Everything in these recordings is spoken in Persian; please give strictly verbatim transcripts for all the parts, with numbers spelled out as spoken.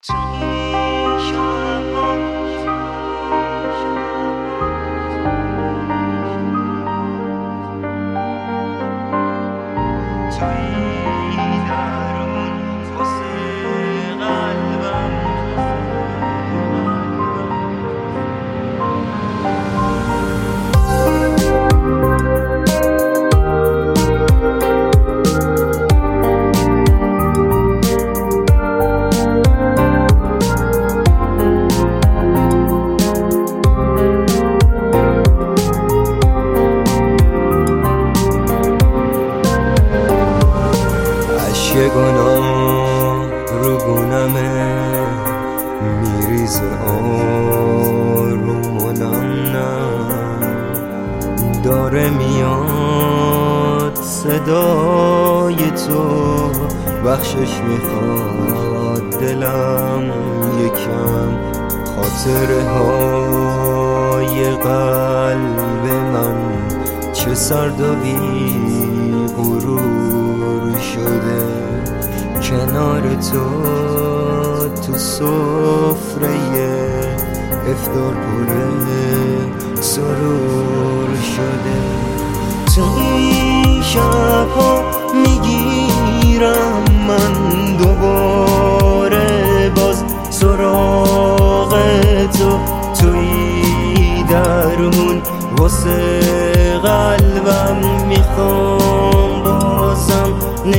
اشک گناه رو گونمه میریزه آروم و نم نم داره میاد صدای تو بخشش میخواد دلم یکم خاطره های قلب من چه سرد و بی غرور شده کنار تو تو سفره افطار پره سرور شده تو این شبها میگیرم من دوباره باز سراغ تو توی درمون واسه قلبم میخوام بازم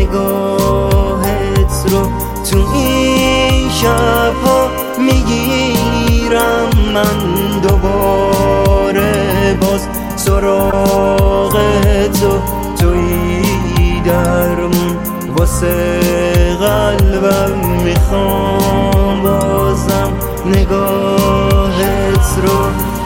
نگاهت رو تو این شبها میگیرم من دوباره باز سراغ تو توی درمون واسه قلبم میخوام بازم نگاهت رو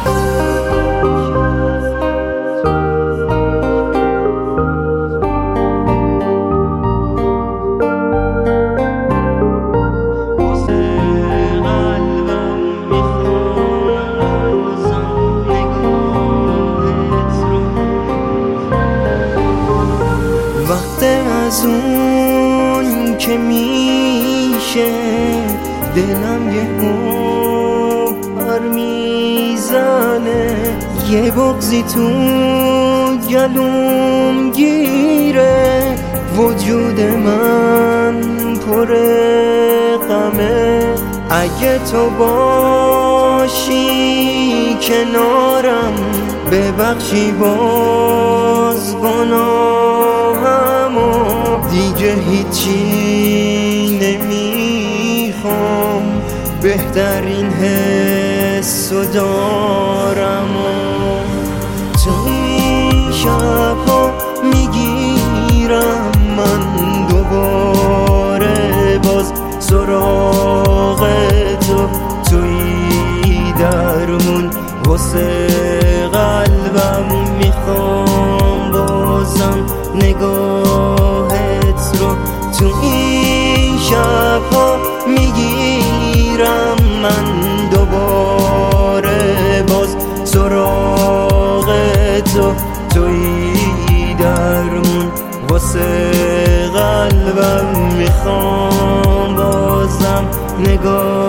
از اون که میشه دلم یه پر میزنه یه بغضی تو گلوم گیره وجود من پر غمه اگه تو باشی کنارم ببخشی باز گناهمو دیگه هیچی نمیخوام بهترین حس و دارم تو این شبها میگیرم من دوباره باز سراغ تو توی درمون واسه قلبم میخوام بازم نگاهت رو تو این شبها میگیرم من دوباره باز سراغ تو توی درمون واسه قلبم میخوام بازم نگاه